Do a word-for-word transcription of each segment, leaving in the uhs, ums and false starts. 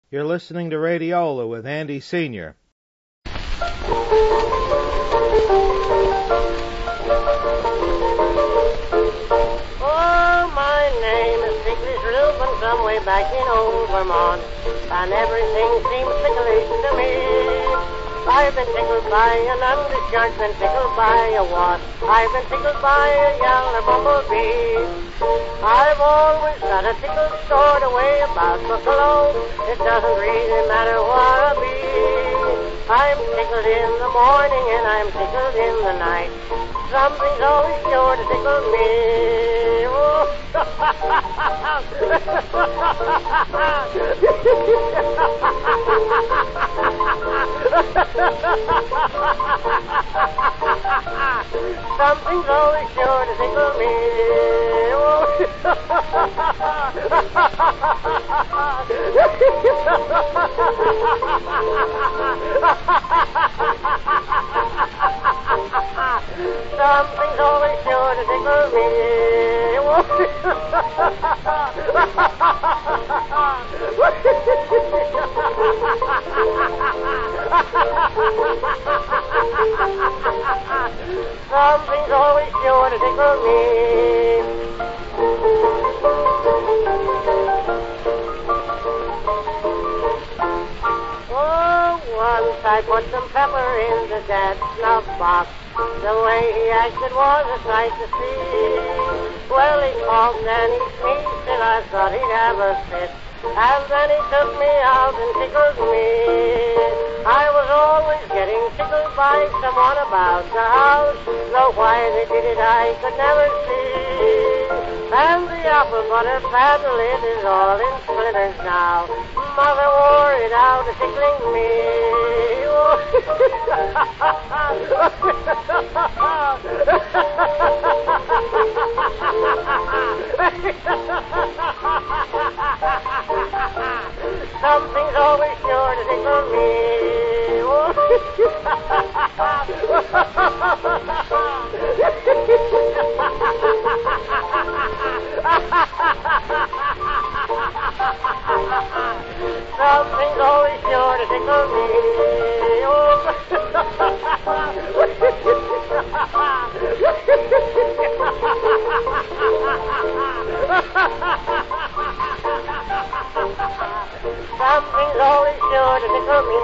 You're listening to Radiola with Andy Senior Oh, my name is Ticklish Reuben, from way back in old Vermont, and everything seems ticklish to me. I've been tickled by an undershirt, been tickled by a wasp, I've been tickled by a yellow bumblebee. I've always got a tickle stored away about Buffalo. It doesn't really matter what I be. I'm tickled in the morning and I'm tickled in the night. Something's always sure to tickle me. Oh. Something's always sure to tickle me. Oh. Something's always sure to tickle me. Something's always sure to tickle me. Oh, once I put some pepper in the dad's snuff box. The way he acted was a sight to see. Well, he coughed and he sneezed till I thought he'd have a fit. And then he took me out and tickled me. I was always getting tickled by someone about the house, though why they did it I could never see. And the apple butter pad lid is all in splinters now. Mother wore it out tickling me. Something's always sure to tickle me. Something's always sure to tickle me. Something's always sure to tickle me.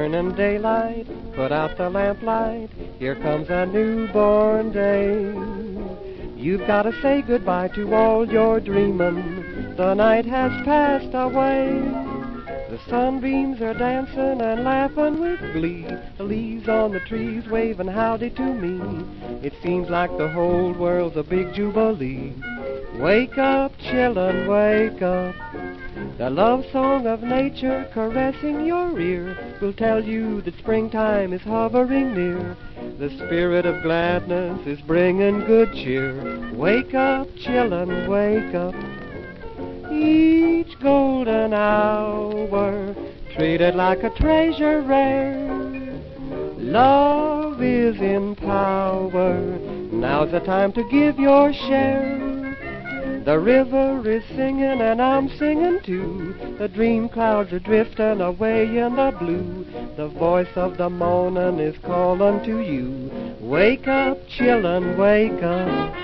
burning daylight, put out the lamplight, here comes a newborn day. You've got to say goodbye to all your dreaming, the night has passed away. The sunbeams are dancing and laughing with glee, the leaves on the trees waving howdy to me. It seems like the whole world's a big jubilee. Wake up, children, wake up. The love song of nature caressing your ear will tell you that springtime is hovering near. The spirit of gladness is bringing good cheer. Wake up, children, wake up. Each golden hour treated like a treasure rare. Love is in power. Now's the time to give your share. The river is singing and I'm singing too. The dream clouds are drifting away in the blue. The voice of the morning is calling to you. Wake up, children, wake up.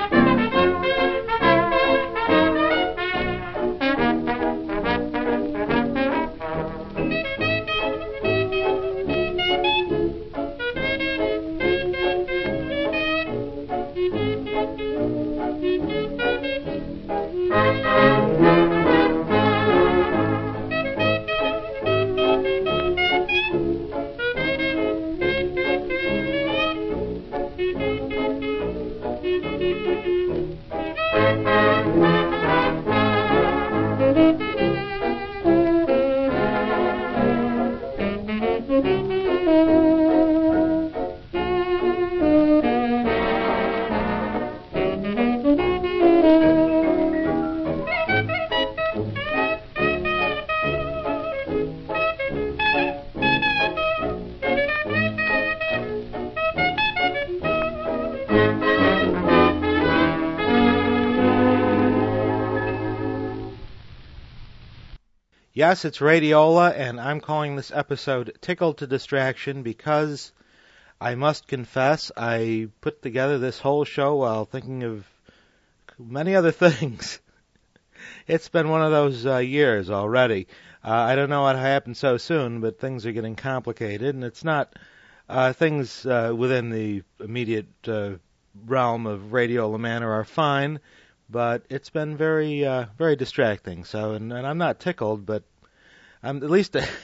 Yes, it's Radiola, and I'm calling this episode Tickled to Distraction because I must confess I put together this whole show while thinking of many other things. It's been one of those uh, years already. Uh, I don't know what happened so soon, but things are getting complicated, and it's not uh, things uh, within the immediate uh, realm of Radiola Manor are fine, but it's been very, uh, very distracting. So, and, and I'm not tickled, but I'm at least, a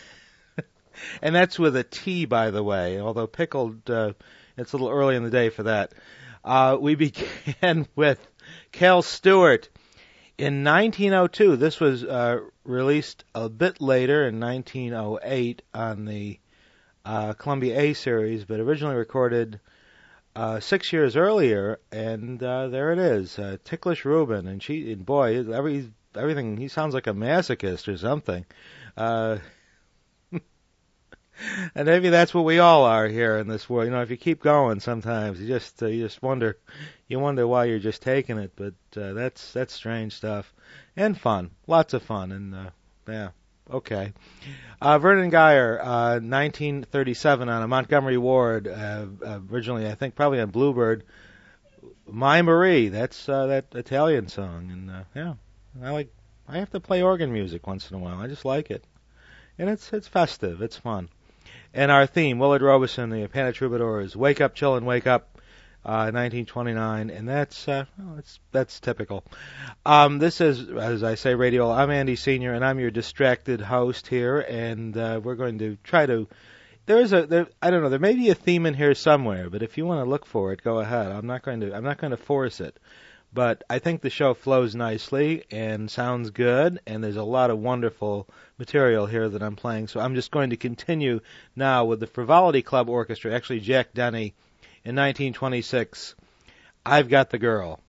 and that's with a T, by the way. Although pickled, uh, it's a little early in the day for that. Uh, we began with Cal Stewart in nineteen oh two. This was uh, released a bit later in nineteen oh eight on the uh, Columbia A series, but originally recorded Uh, six years earlier, and uh, there it is, uh, Ticklish Reuben, and she, and boy, every everything, he sounds like a masochist or something, uh, and maybe that's what we all are here in this world. You know, if you keep going, sometimes you just uh, you just wonder, you wonder why you're just taking it, but uh, that's that's strange stuff, and fun, lots of fun, and uh, yeah. Okay. Uh, Vernon Geyer, uh, nineteen thirty-seven on a Montgomery Ward, uh, originally I think probably on Bluebird. My Marie, that's uh, that Italian song, and uh, yeah, I like. I have to play organ music once in a while. I just like it, and it's it's festive, it's fun. And our theme, Willard Robeson, the Panic Troubadours, "Wake Up, Chillin', Wake Up," uh, nineteen twenty-nine, and that's uh, well, that's that's typical. Um, this is, as I say, Radio. I'm Andy Senior, and I'm your distracted host here, and uh, we're going to try to. There is a, there, I don't know, there may be a theme in here somewhere, but if you want to look for it, go ahead. I'm not going to, I'm not going to force it, but I think the show flows nicely and sounds good, and there's a lot of wonderful material here that I'm playing. So I'm just going to continue now with the Frivolity Club Orchestra, actually Jack Denny, in nineteen twenty-six. I've Got the Girl.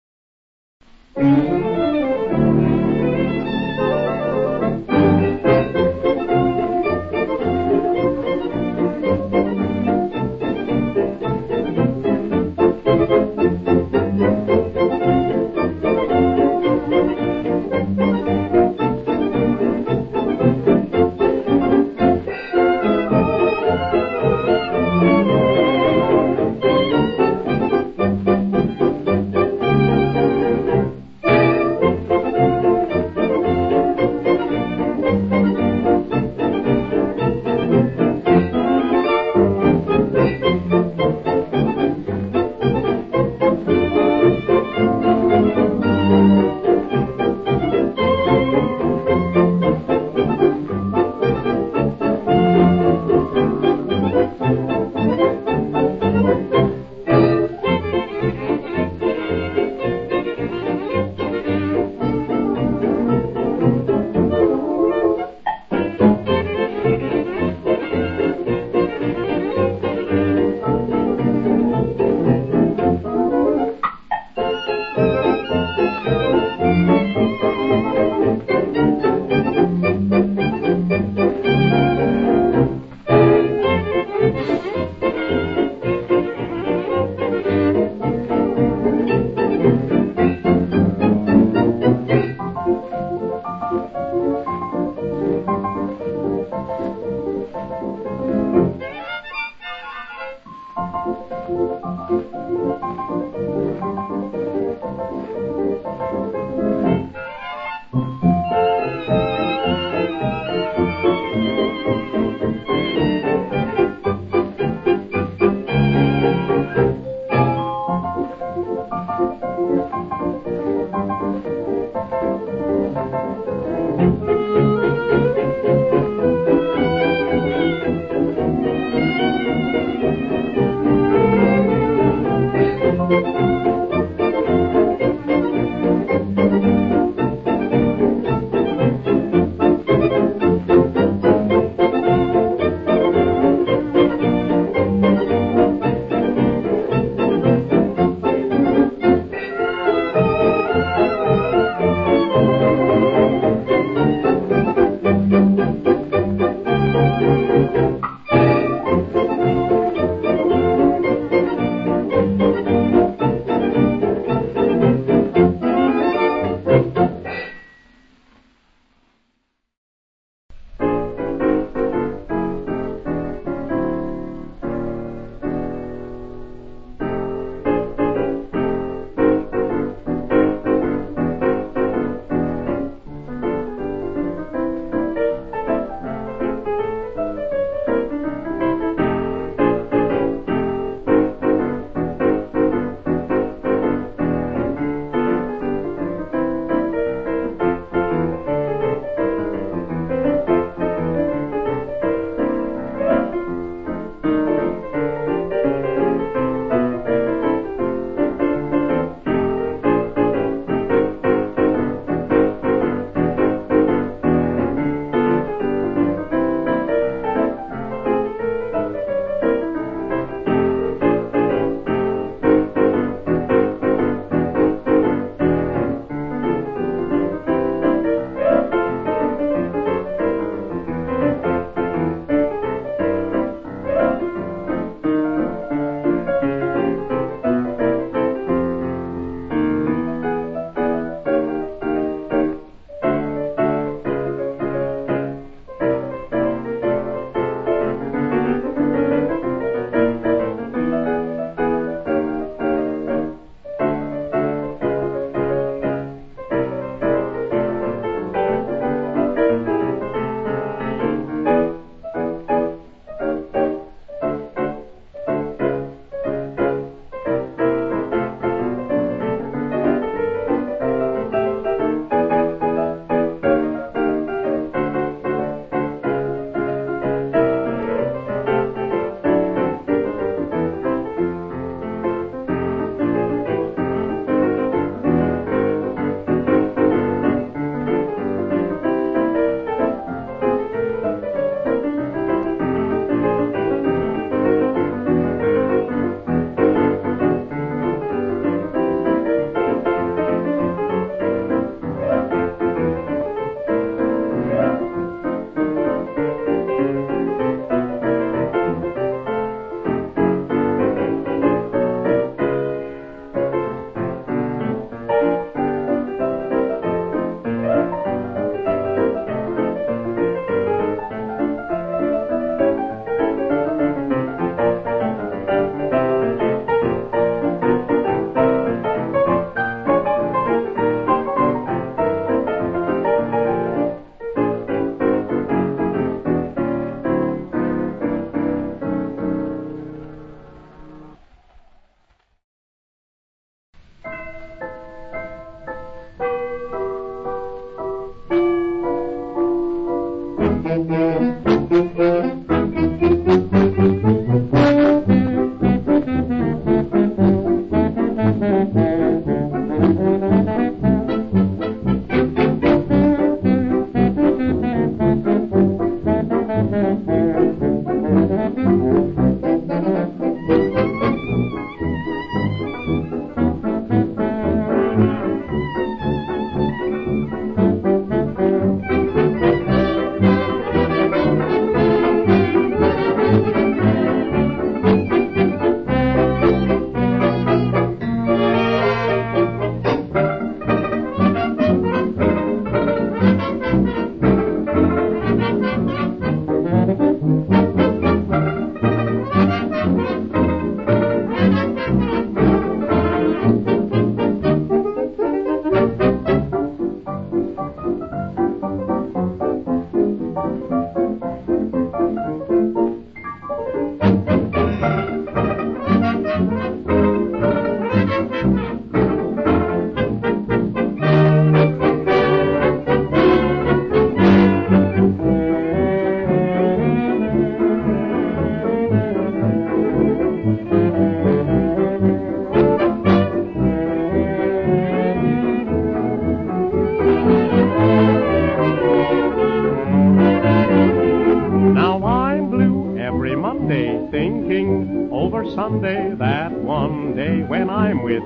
Sunday, that one day when I'm with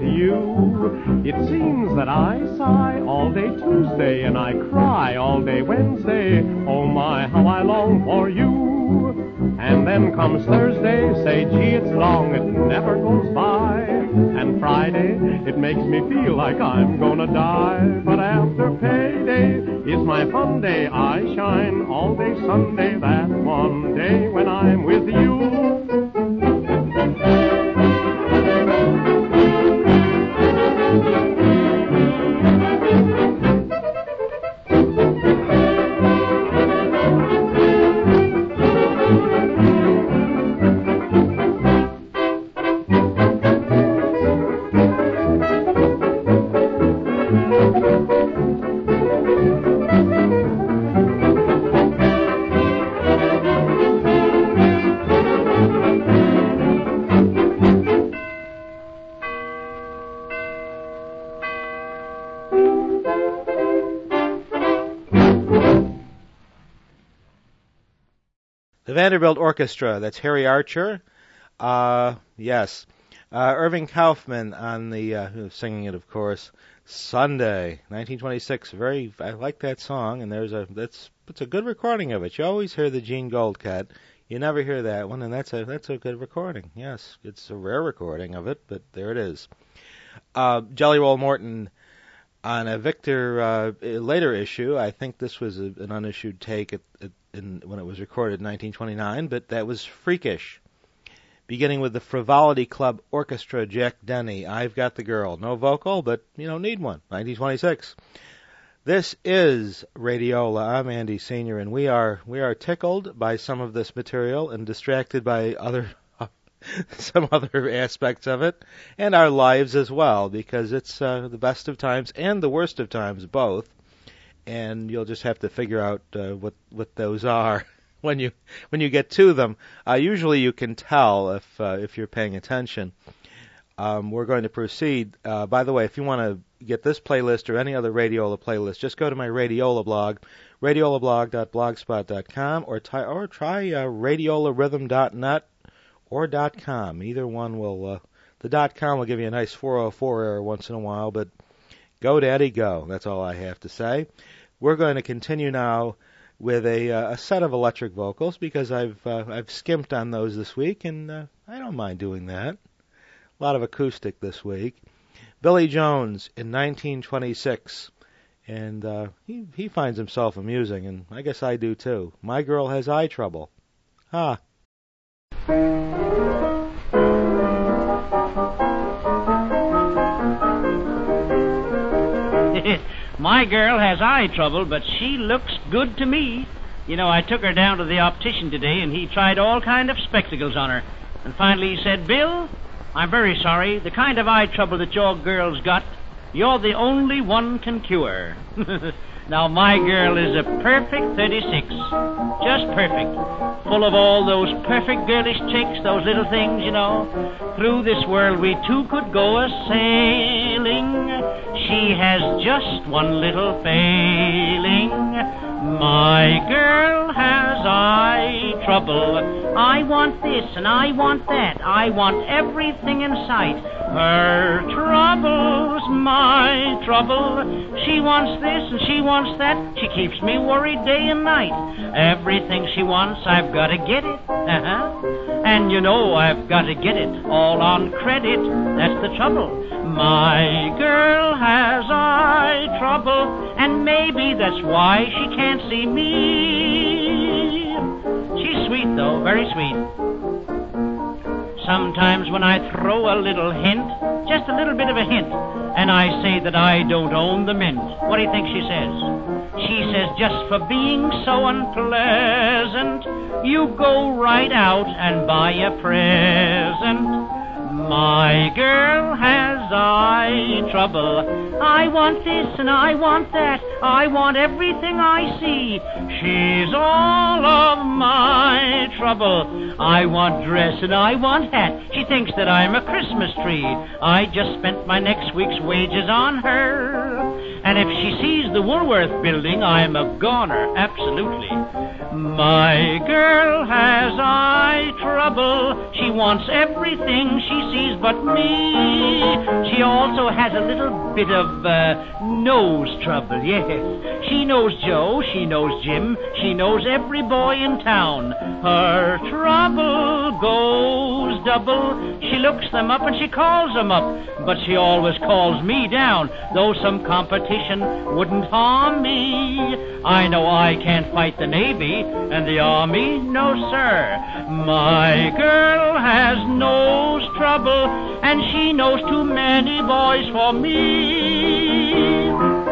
you. It seems that I sigh all day Tuesday and I cry all day Wednesday. Oh my, how I long for you. And then comes Thursday, say gee, it's long, it never goes by. And Friday, it makes me feel like I'm gonna die. But after payday is my fun day. I shine all day Sunday, that one day when I'm with you. The Vanderbilt Orchestra, that's Harry Archer. Uh, yes. Uh, Irving Kaufman on the, uh, singing it, of course. Sunday, nineteen twenty-six. Very, I like that song, and there's a, that's, it's a good recording of it. You always hear the Gene Gold cut. You never hear that one, and that's a, that's a good recording. Yes, it's a rare recording of it, but there it is. Uh, Jelly Roll Morton on a Victor, uh, later issue. I think this was a, an unissued take at, at In, when it was recorded in nineteen twenty-nine, but that was Freakish. Beginning with the Frivolity Club Orchestra, Jack Denny, I've Got the Girl. No vocal, but you don't need one. nineteen twenty-six. This is Radiola. I'm Andy Senior, and we are we are tickled by some of this material and distracted by other some other aspects of it, and our lives as well, because it's uh, the best of times and the worst of times both. And you'll just have to figure out uh, what what those are when you when you get to them. Uh, usually, you can tell if uh, if you're paying attention. Um, we're going to proceed. Uh, by the way, if you want to get this playlist or any other Radiola playlist, just go to my Radiola blog, radiola blog dot blogspot dot com, or ty- or try uh, radiola rhythm dot net or .com. Either one will. Uh, the .com will give you a nice four oh four error once in a while, but go, Daddy, go. That's all I have to say. We're going to continue now with a, uh, a set of electric vocals because I've uh, I've skimped on those this week, and uh, I don't mind doing that. A lot of acoustic this week. Billy Jones in nineteen twenty-six, and uh, he he finds himself amusing, and I guess I do too. My Girl Has Eye Trouble. Ha. My girl has eye trouble, but she looks good to me. You know, I took her down to the optician today, and he tried all kind of spectacles on her. And finally he said, Bill, I'm very sorry. The kind of eye trouble that your girl's got, you're the only one can cure. Now, my girl is a perfect thirty-six. Just perfect. Full of all those perfect girlish tricks, those little things, you know. Through this world we two could go a-sailing. She has just one little failing. My girl has eye trouble. I want this and I want that. I want everything in sight. Her trouble's my trouble. She wants this and she wants that. She keeps me worried day and night. Everything she wants, I've got to get it. Uh-huh. And you know I've got to get it all on credit. That's the trouble. My girl has eye trouble, and maybe that's why she can't see me. She's sweet, though, very sweet. Sometimes when I throw a little hint, just a little bit of a hint, and I say that I don't own the mint, what do you think she says? She says, just for being so unpleasant, you go right out and buy a present. My girl has eye trouble. I want this and I want that. I want everything I see. She's all of my trouble. I want dress and I want hat. She thinks that I'm a Christmas tree. I just spent my next week's wages on her. And if she sees the Woolworth building, I'm a goner, absolutely. My girl has eye trouble. She wants everything she sees but me. She also has a little bit of uh, nose trouble, yes. She knows Joe, she knows Jim, she knows every boy in town. Her trouble goes double. She looks them up and she calls them up, but she always calls me down, though some competition wouldn't harm me. I know I can't fight the Navy and the Army, no sir. My girl has nose trouble, and she knows too many boys for me.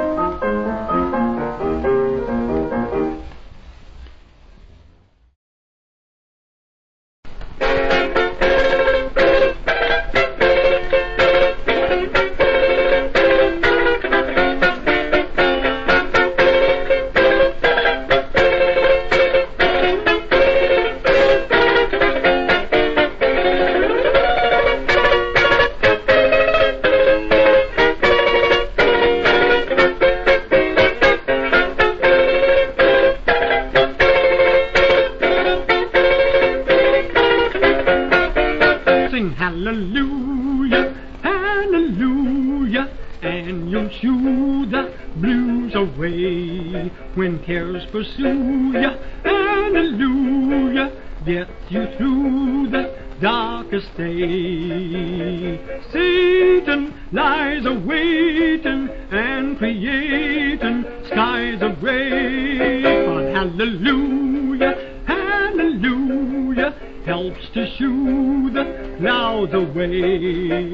Hallelujah, hallelujah, and you'll shoo the blues away when cares pursue ya. Hallelujah, gets you through the darkest day. Satan lies a-waiting and creating skies of gray. But hallelujah, hallelujah, helps to shoo the clouds away.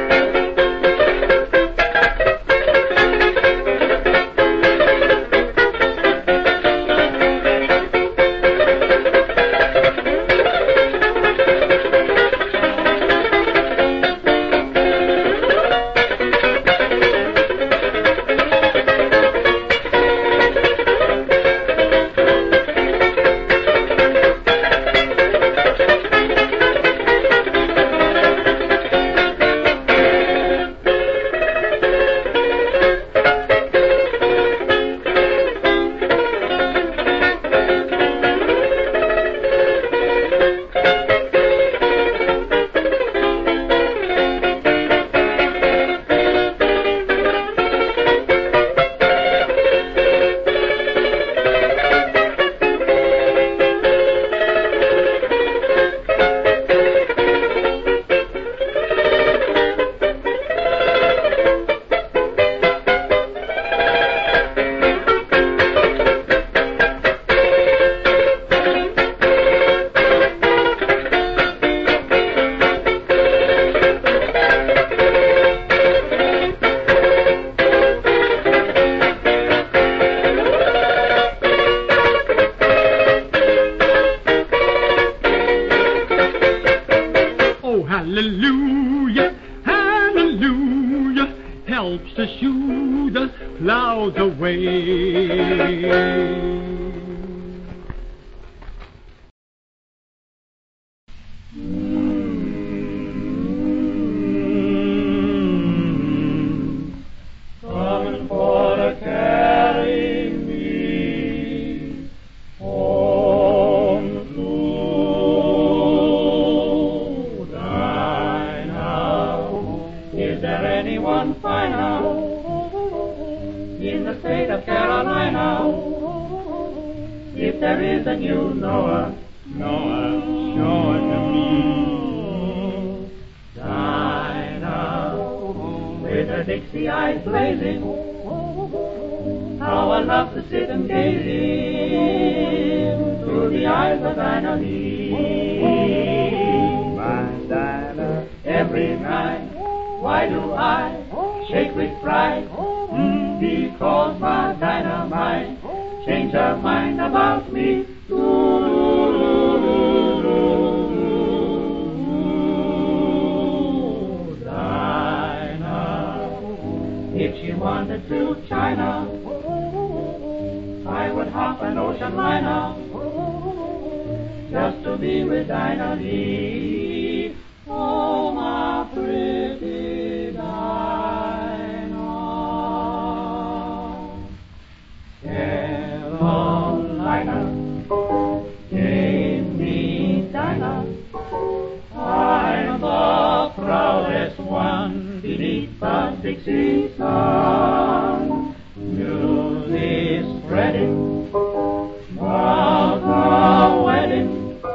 Hallelujah, hallelujah, helps to shoo the clouds away. Coming for to carry me home to Dinah. Is there anyone finer in the state of Carolina? If there is, then you know her, know her, show her to me. Dinah, with her Dixie eyes blazing, how I love to sit and gaze in through the eyes of Dinah Lee. My Dinah, every night, why do I shake with fright? Because my dynamite changed her mind about me. Dinah, if she wanted to China, I would hop an ocean liner just to be with Dinah Lee. Oh, my pretty Dinah. Carolina gave me Dinah. I'm the proudest one beneath the Dixie sun. News is spreading of the wedding.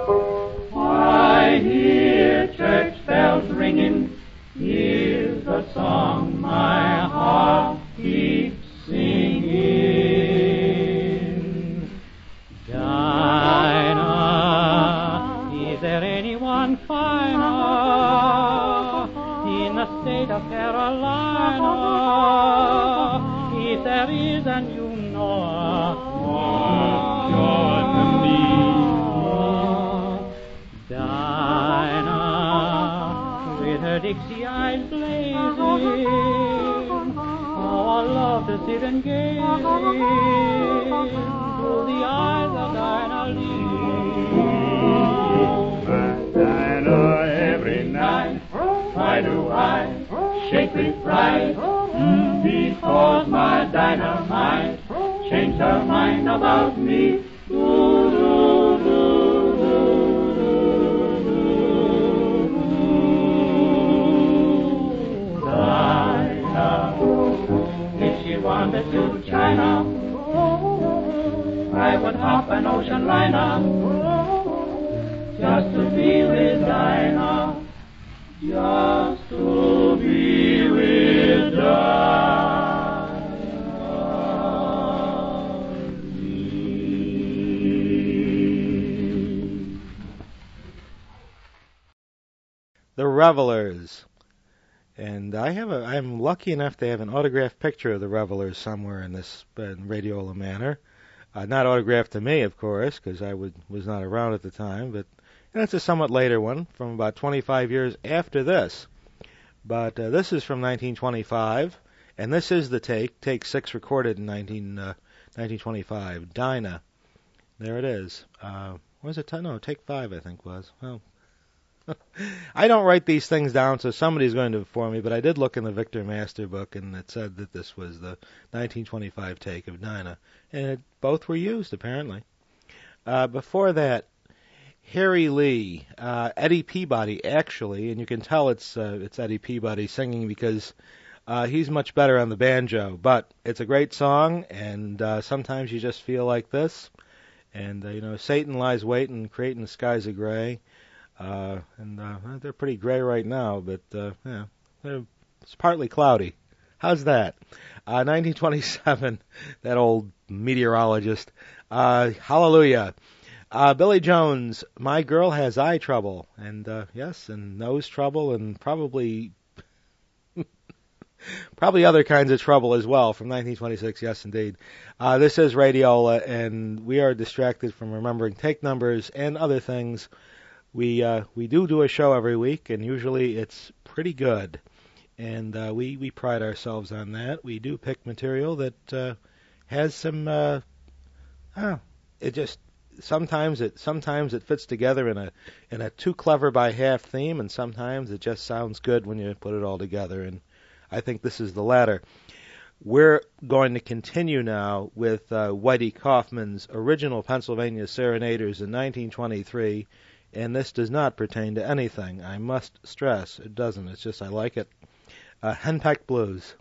I hear church bells ringing. Here's the song my heart keeps singing. Dinah, is there anyone finer in the state of Carolina? If there is, and you know her, show it to me. Dinah, with her Dixie eyes blazing, how I love to sit and gaze through the eyes of Dinah Lee. My Dinah, every night, why do I shake with fright? Because my dynamite changed her mind about me. Dinah, if she wanted to China, I would hop an ocean liner just to be with Dinah, just to be with Dinah. The Revelers. And I have a, I'm lucky enough to have an autographed picture of the Revelers somewhere in this in Radiola Manor. Uh, not autographed to me, of course, because I would, was not around at the time, but and it's a somewhat later one, from about twenty-five years after this. But uh, this is from nineteen twenty-five, and this is the take, take six recorded in nineteen, uh, nineteen twenty-five, Dinah. There it is. Uh, was it? T- no, take five, I think was. Well, I don't write these things down, so somebody's going to inform me, but I did look in the Victor Master book, and it said that this was the nineteen twenty-five take of Dinah. And it, both were used, apparently. Uh, before that, Harry Lee, uh, Eddie Peabody, actually, and you can tell it's uh, it's Eddie Peabody singing because uh, he's much better on the banjo. But it's a great song, and uh, sometimes you just feel like this. And, uh, you know, Satan lies waiting, creating the skies of gray. Uh, and uh, they're pretty gray right now, but uh, yeah, it's partly cloudy. How's that? Uh, nineteen twenty-seven, that old meteorologist. Uh, hallelujah. Uh, Billy Jones, My Girl Has Eye Trouble. And uh, yes, and nose trouble, and probably probably other kinds of trouble as well, from nineteen twenty-six, yes indeed. Uh, this is Radiola, and we are distracted from remembering take numbers and other things. We uh, we do do a show every week, and usually it's pretty good, and uh, we, we pride ourselves on that. We do pick material that uh, has some uh, Oh, it just sometimes it sometimes it fits together in a in a too clever by half theme, and sometimes it just sounds good when you put it all together. And I think this is the latter. We're going to continue now with uh, Whitey Kaufman's original Pennsylvania Serenaders in nineteen twenty-three, and this does not pertain to anything. I must stress, it doesn't. It's just I like it. Uh, Henpecked Blues.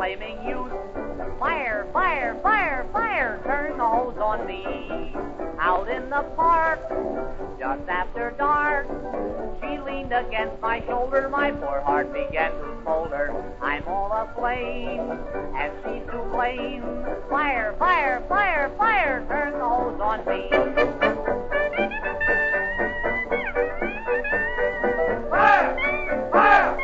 flaming youth. Fire, fire, fire, fire, turn the hose on me. Out in the park, just after dark, she leaned against my shoulder, my poor heart began to smolder. I'm all aflame, and she's to blame. Fire, fire, fire, fire, turn the hose on me. Fire! Fire!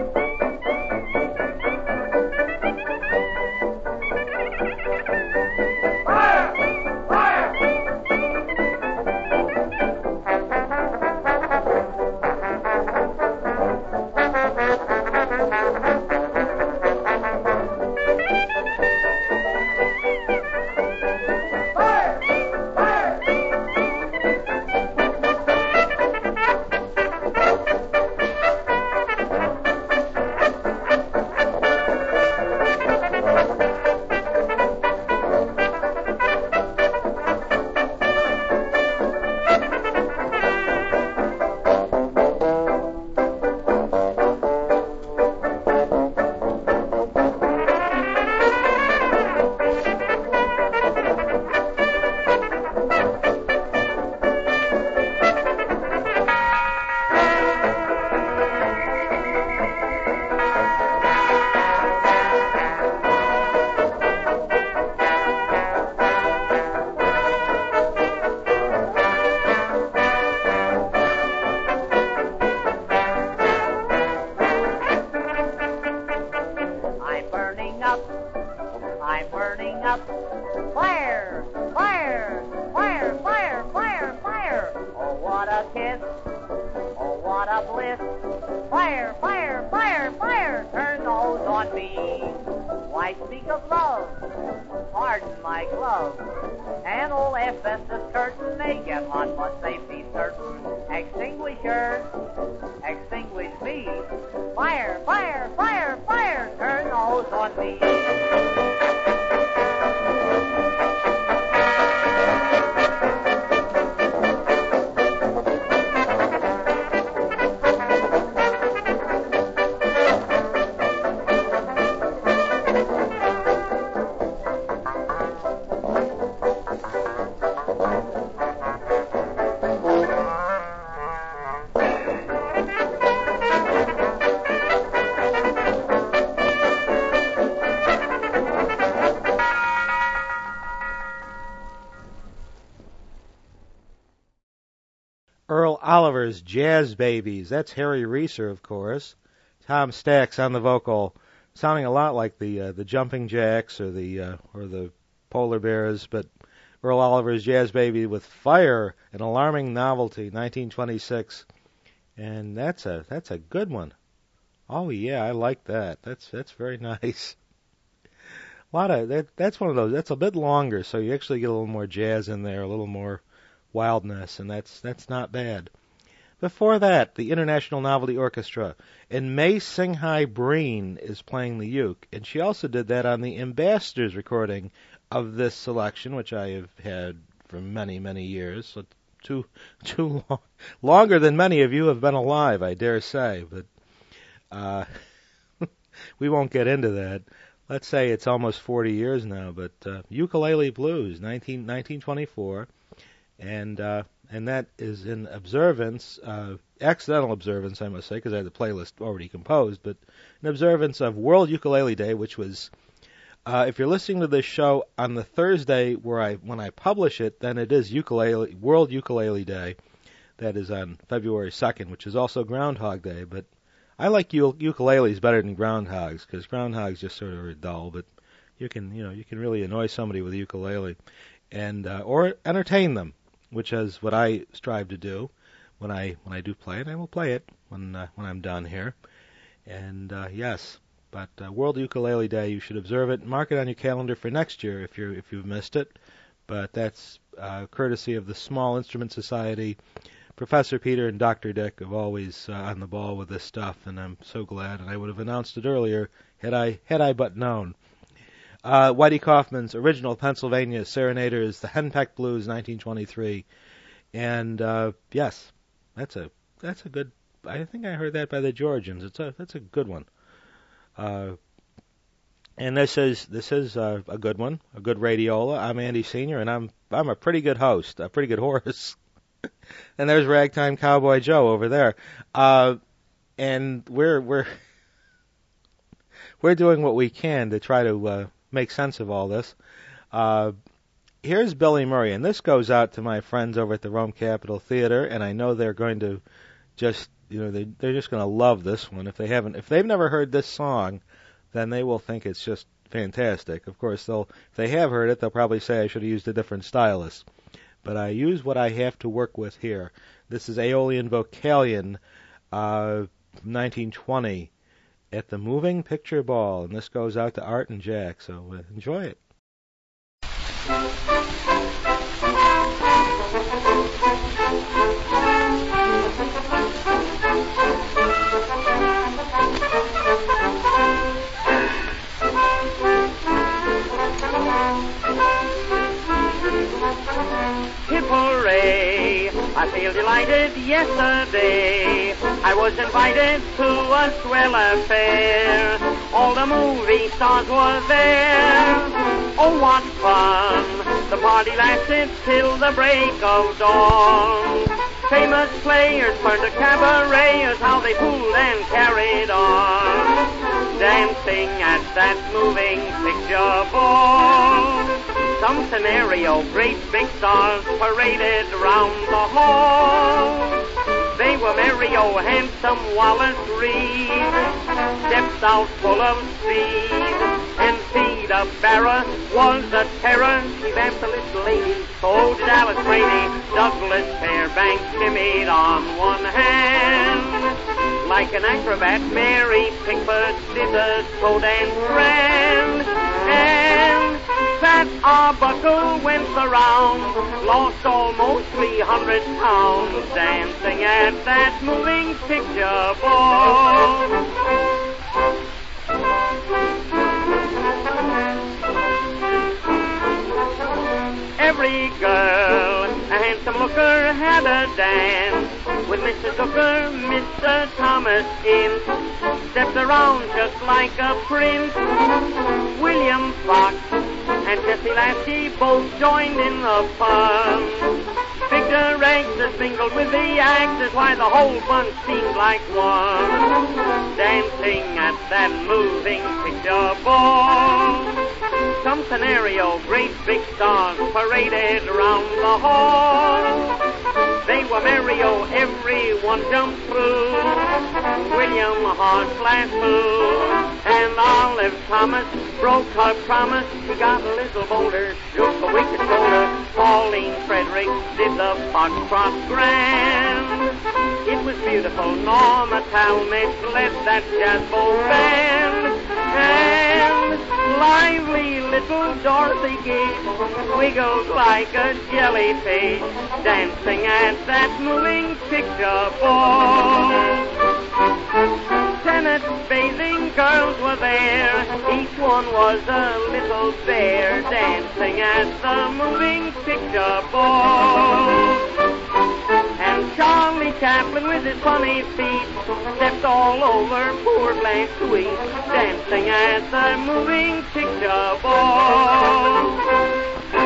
Earl Oliver's Jazz Babies. That's Harry Reeser, of course. Tom Stax on the vocal, sounding a lot like the uh, the Jumping Jacks or the uh, or the Polar Bears, but Earl Oliver's Jazz Baby with Fire, an alarming novelty, nineteen twenty-six, and that's a that's a good one. Oh yeah, I like that. That's that's very nice. A lot of that. That's one of those. That's a bit longer, so you actually get a little more jazz in there, a little more wildness, and that's that's not bad. Before that, the International Novelty Orchestra, and May Singhai Breen is playing the uke, and she also did that on the Ambassadors recording of this selection, which I have had for many, many years, so too too long, longer than many of you have been alive, I dare say, but uh, we won't get into that. Let's say it's almost forty years now, but uh, Ukulele Blues, nineteen, nineteen twenty-four, and uh, and that is in observance, uh, accidental observance, I must say, because I had the playlist already composed, but in observance of World Ukulele Day, which was, uh, if you're listening to this show on the Thursday where I when I publish it, then it is ukulele World Ukulele Day. That is on February second, which is also Groundhog Day, but I like u- ukuleles better than groundhogs, because groundhogs just sort of are dull, but you can, you know, you can really annoy somebody with a ukulele, and uh, or entertain them, which is what I strive to do when I when I do play it. I will play it when uh, when I'm done here, and uh, yes, but uh, World Ukulele Day, you should observe it, mark it on your calendar for next year if you if you've missed it. But that's uh, courtesy of the Small Instrument Society. Professor Peter and Doctor Dick are always uh, on the ball with this stuff, and I'm so glad. And I would have announced it earlier had I had I but known. Uh, Whitey Kaufman's original Pennsylvania Serenaders, the Henpeck Blues, nineteen twenty-three, and uh, yes, that's a that's a good. I think I heard that by the Georgians. It's a that's a good one. Uh, And this is this is uh, a good one, a good radiola. I'm Andy Senior, and I'm I'm a pretty good host, a pretty good horse. And there's Ragtime Cowboy Joe over there, uh, and we're we're we're doing what we can to try to uh, make sense of all this. Uh, here's Billy Murray, and this goes out to my friends over at the Rome Capitol Theater, and I know they're going to just you know they they're just going to love this one. If they haven't, if they've never heard this song, then they will think it's just fantastic. Of course, they'll if they have heard it, they'll probably say I should have used a different stylus. But I use what I have to work with here. This is Aeolian Vocalion, uh, nineteen twenty, at the Moving Picture Ball, and this goes out to Art and Jack, so uh, enjoy it. Hooray! I feel delighted yesterday. I was invited to a swell affair. All the movie stars were there. Oh, what fun! The party lasted till the break of dawn. Famous players turned to cabareters, how they fooled and carried on. Dancing at that moving picture ball. Some scenario, great big stars paraded round the hall. They were merry, oh, handsome Wallace Reed, steps out full of speed, and Theda Barra was a terror. She vamped the little lady, so did Alice Brady. Douglas Fairbanks shimmied on one hand. Like an acrobat, Mary Pickford did a toe dance grand. And Fat Arbuckle went the round, lost almost three hundred pounds, dancing at that moving picture ball. Every girl, a handsome looker, had a dance with Missus Hooker, Mister Thomas Ince, stepped around just like a prince. William Fox and Jessie Lasky both joined in the fun. Victor Eggs mingled with the actors, why the whole bunch seemed like one, dancing at that moving picture ball. Some scenario, great big stars paraded around the hall. They were merry, oh, everyone jumped through. William Hart flashed through, and Olive Thomas broke her promise. She got a little bolder, shook a wicked shoulder. Pauline Frederick did the foxtrot grand. It was beautiful. Norma Talmadge led that jazz bowl band, and lively little Dorothy Gage wiggled like a jellyfish, dancing at that moving picture ball. Tennis bathing girls were there, each one was a little bear, dancing at the moving picture ball. And Charlie Chaplin with his funny feet stepped all over poor Blanche Sweet, dancing at the moving picture ball.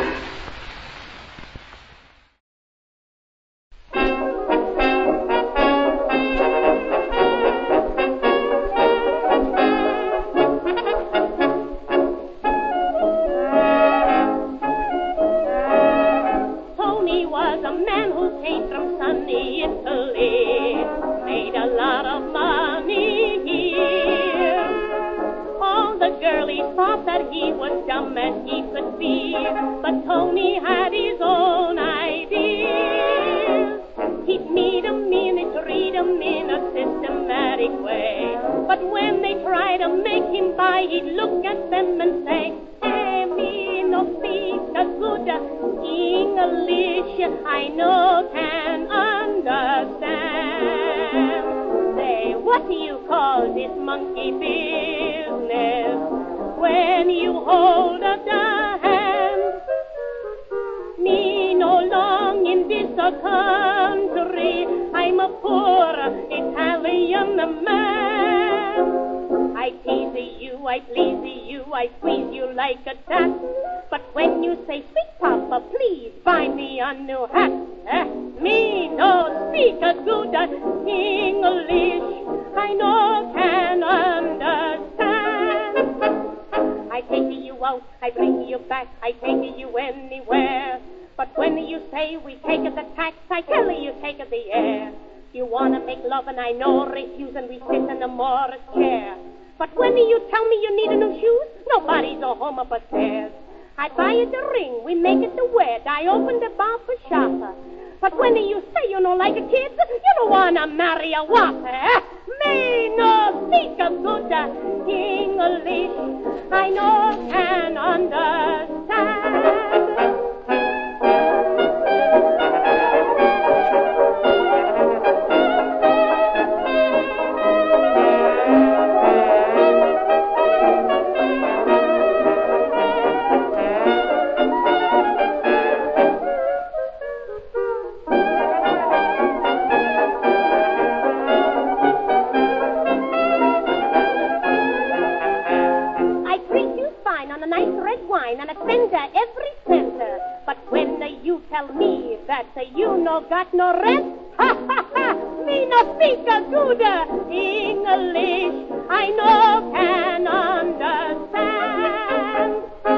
But Tony had his own ideas. He'd meet 'em in it, read 'em in a systematic way. But when they tried to make him buy, he'd look at them and say, "Eh, me no speak a good English, I no can understand." Say, what do you call this monkey business when you hold up the country? I'm a poor Italian man. I tease you I please you, I squeeze you like a tat. But when you say, sweet papa, please buy me a new hat. Eh, me no speak a good English, I no can understand. I take you out, I bring you back, I take you anywhere. But when you say we take the tax, I tell you take the air. You wanna make love and I know refuse, and we sit in the Morris chair. But when you tell me you need a new shoes, nobody's a home up stairs. I buy you the ring, we make it the wed, I open the bar for shopper. But when you say you don't like a kid, you don't wanna marry a whopper. Eh? Me no speak a good English, I no can understand. And a spender every center. But when uh, you tell me that uh, you no got no rent, ha ha ha, me no speak a good uh, English, I no can understand.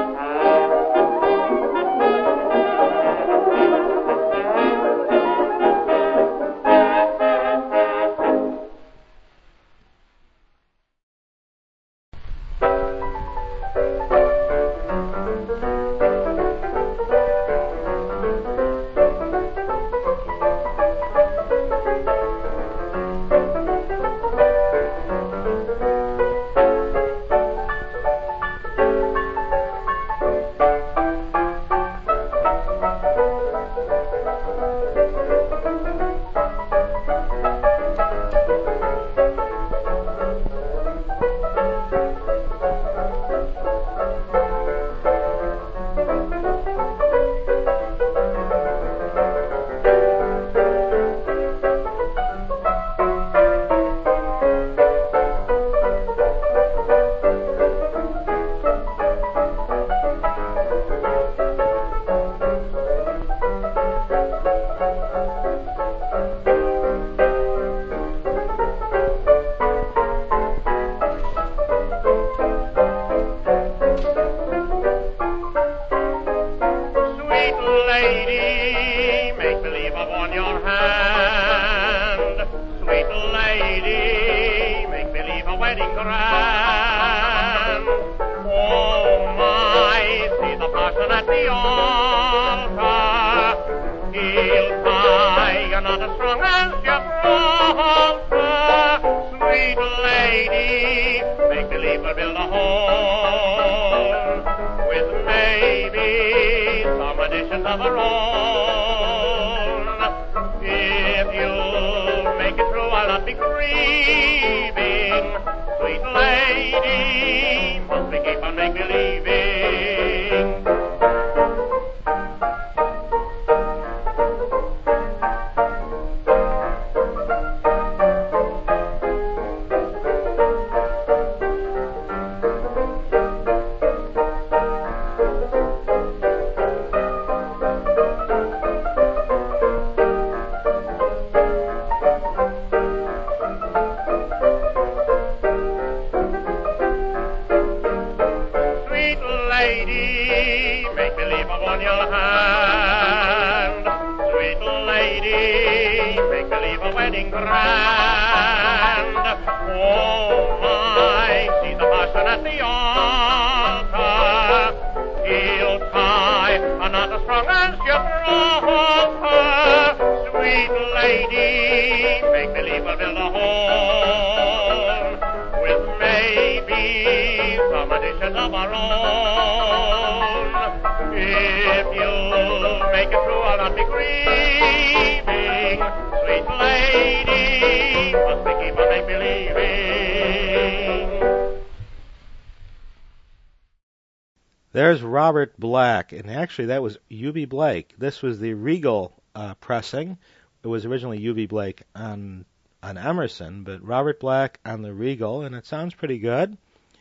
There's Robert Black, and actually that was Eubie Blake. This was the Regal uh, pressing. It was originally Eubie Blake on on Emerson, but Robert Black on the Regal, and it sounds pretty good.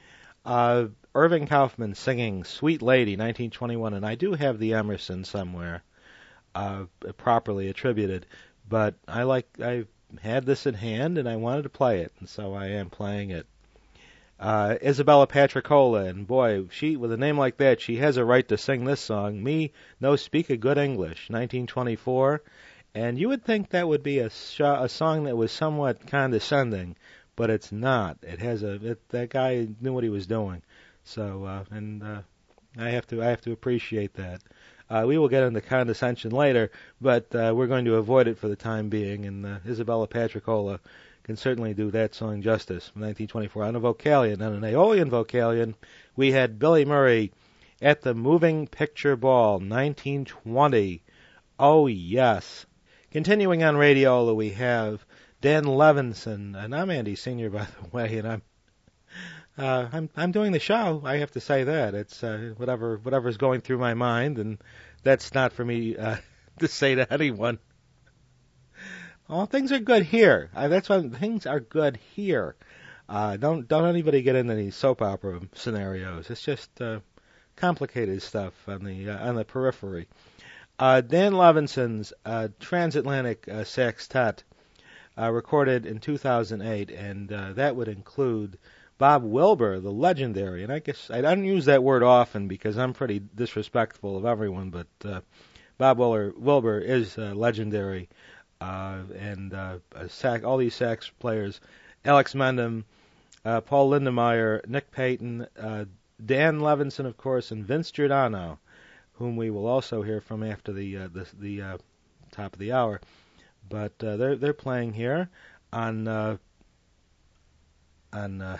Uh, Irving Kaufman singing "Sweet Lady," nineteen twenty-one, and I do have the Emerson somewhere, uh, properly attributed. But I like I had this in hand, and I wanted to play it, and so I am playing it. Uh, Isabella Patricola, and boy, she with a name like that, she has a right to sing this song. Me no speak a good English, nineteen twenty-four, and you would think that would be a sh- a song that was somewhat condescending, but it's not. It has a it, that guy knew what he was doing, so uh, and uh, I have to I have to appreciate that. Uh, we will get into condescension later, but uh, we're going to avoid it for the time being. And uh, Isabella Patricola can certainly do that song justice. nineteen twenty-four on a vocalion, on an Aeolian vocalion, we had Billy Murray at the Moving Picture Ball, nineteen twenty. Oh yes. Continuing on Radiola, we have Dan Levinson, and I'm Andy Senior, by the way, and I'm uh, I'm I'm doing the show. I have to say that it's uh, whatever whatever's going through my mind, and that's not for me uh, to say to anyone. Oh, things are good here. Uh, that's why things are good here. Uh, don't don't anybody get into any soap opera scenarios. It's just uh, complicated stuff on the uh, on the periphery. Uh, Dan Levinson's uh, Transatlantic uh, Sextet, uh, recorded in two thousand eight, and uh, that would include Bob Wilber, the legendary. And I guess I don't use that word often because I'm pretty disrespectful of everyone, but uh, Bob Wilber, Wilber is uh, legendary. Uh, and uh, a sax, all these sax players, Alex Mendham, uh, Paul Lindemeyer, Nick Payton, uh, Dan Levinson, of course, and Vince Giordano, whom we will also hear from after the uh, the, the uh, top of the hour. But uh, they're they're playing here on uh, on uh,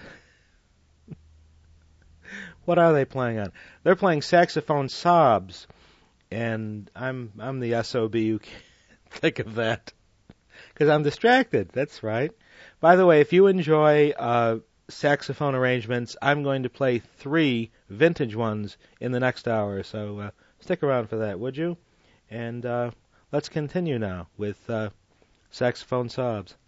what are they playing on? They're playing saxophone sobs, and I'm I'm the S O B who can't think of that because I'm distracted. That's right. By the way, if you enjoy uh, saxophone arrangements, I'm going to play three vintage ones in the next hour, so uh, stick around for that, would you? And uh, let's continue now with uh, saxophone sobs.